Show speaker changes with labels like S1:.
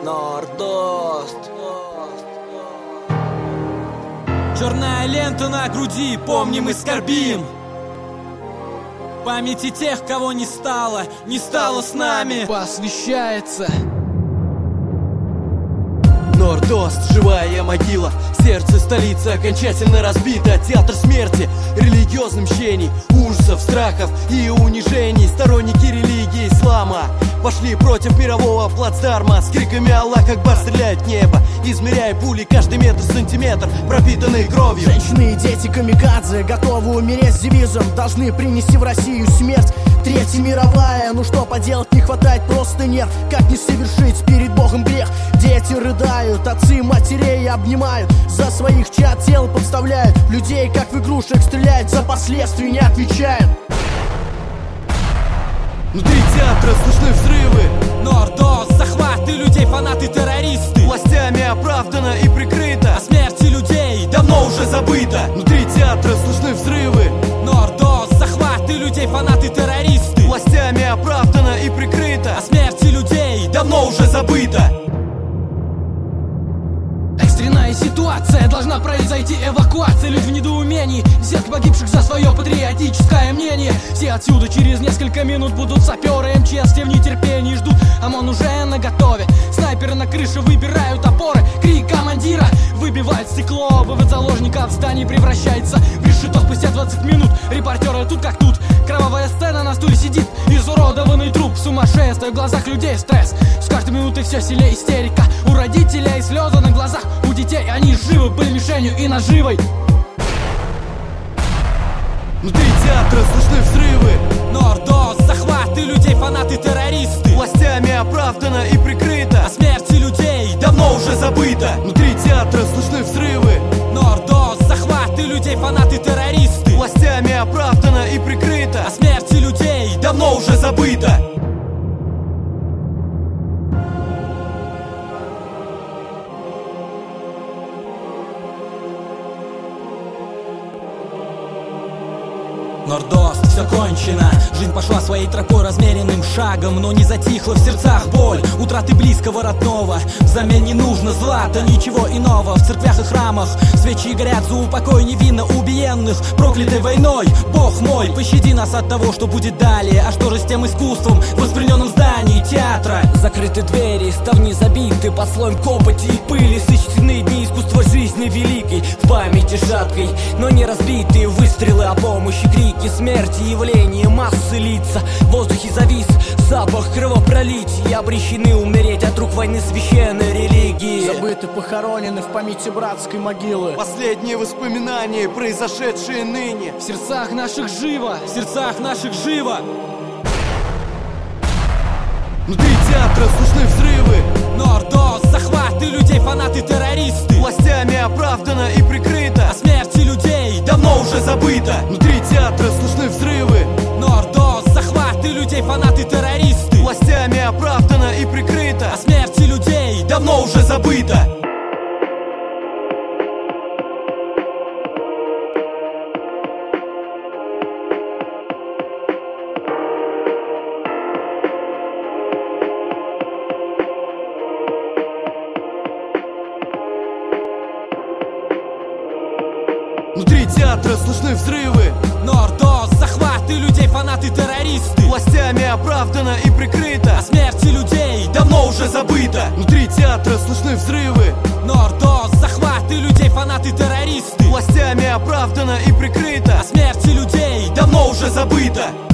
S1: Нордост.
S2: Черная лента на груди, помним и скорбим. Памяти тех, кого не стало с нами.
S3: Посвящается
S4: Нордост, живая могила. Сердце столицы окончательно разбито. Театр смерти, религиозных мщений, ужасов, страхов и унижений. Сторонники религии ислама пошли против мирового плацдарма. С криками «Аллах Акбар» стреляют в небо, измеряя пули каждый метр, сантиметр, пропитанный кровью.
S5: Женщины и дети камикадзе готовы умереть с девизом: должны принести в Россию смерть. Третья мировая, ну что поделать, не хватает просто нерв. Как не совершить перед Богом грех? Дети рыдают, отцы матерей обнимают, за своих чад тело подставляют, людей как в игрушек стреляют, за последствия не отвечают.
S4: Внутри театра слышны взрывы.
S2: Нордост, захваты людей, фанаты, террористы.
S4: Властями оправдано и прикрыто,
S2: О смерти людей
S4: давно уже забыто. Внутри театра слышны взрывы.
S2: Нордост, захваты людей, фанаты, террористы.
S4: Властями оправдано и прикрыто,
S2: О смерти людей
S4: давно уже забыто.
S3: экстренная ситуация, должна произойти эвакуация. Люди в недоумении, десятки погибших за свое патриотическое мнение. Все отсюда через несколько минут будут саперы МЧС, все в нетерпении ждут, ОМОН уже наготове. Снайперы на крыше выбирают опоры, крик командира выбивает стекло, вывод заложников в здании превращается в решето спустя 20 минут. Репортеры тут как тут, кровавая сцена, на стуле сидит изуродованный труп. Сумасшествие, в глазах людей стресс, с каждой минутой все сильнее истерика. У родителей слезы на глазах, у детей они живы, были мишенью и наживой.
S4: Внутри театра слышны взрывы.
S2: Нордост, захваты людей, фанаты, террористы.
S4: Властями оправдано и прикрыто,
S2: О смерти людей
S4: давно уже забыто. Внутри театра слышны взрывы.
S2: Нордост, захваты людей, фанаты, террористы.
S4: Властями оправдано и прикрыто,
S2: О смерти людей
S4: давно уже забыто.
S2: Нордост, все кончено. Жизнь пошла своей тропой размеренным шагом, но не затихла в сердцах боль утраты близкого родного. Взамен не нужно злата, ничего иного. В церквях и храмах свечи горят за упокой невинно убиенных проклятой войной. Бог мой, пощади нас от того, что будет далее. А что же с тем искусством в воспринятом здании театра?
S1: Закрыты двери, ставни забиты под слоем копоти и пыли. Сочтены дни искусства жизни великой, в памяти шаткой, но не разбитые выстрелы о помощи, крики смерти, явления массы лица. В воздухе завис запах кровопролития, обречены умереть от рук войны священной религии.
S5: Забыты, похоронены в памяти братской могилы.
S4: Последние воспоминания, произошедшие ныне.
S3: В сердцах наших живо,
S2: В сердцах наших живо.
S4: Внутри театра слышны взрывы.
S2: Нордост, захваты людей, фанаты, террористы.
S4: Властями оправдано и прикрыто,
S2: О смерти людей
S4: давно уже забыто. Внутри театра слышны взрывы.
S2: Нордост, захваты людей, фанаты, террористы.
S4: Властями оправдано и прикрыто,
S2: О смерти людей
S4: давно уже забыто. Внутри театра слышны взрывы.
S2: Нордост, захваты людей, фанаты, террористы.
S4: Властями оправдано и прикрыто,
S2: О смерти людей
S4: давно уже забыто. Внутри театра слышны взрывы.
S2: Нордост, захваты людей, фанаты, террористы.
S4: Властями оправдано и прикрыто,
S2: О смерти людей
S4: давно уже забыто.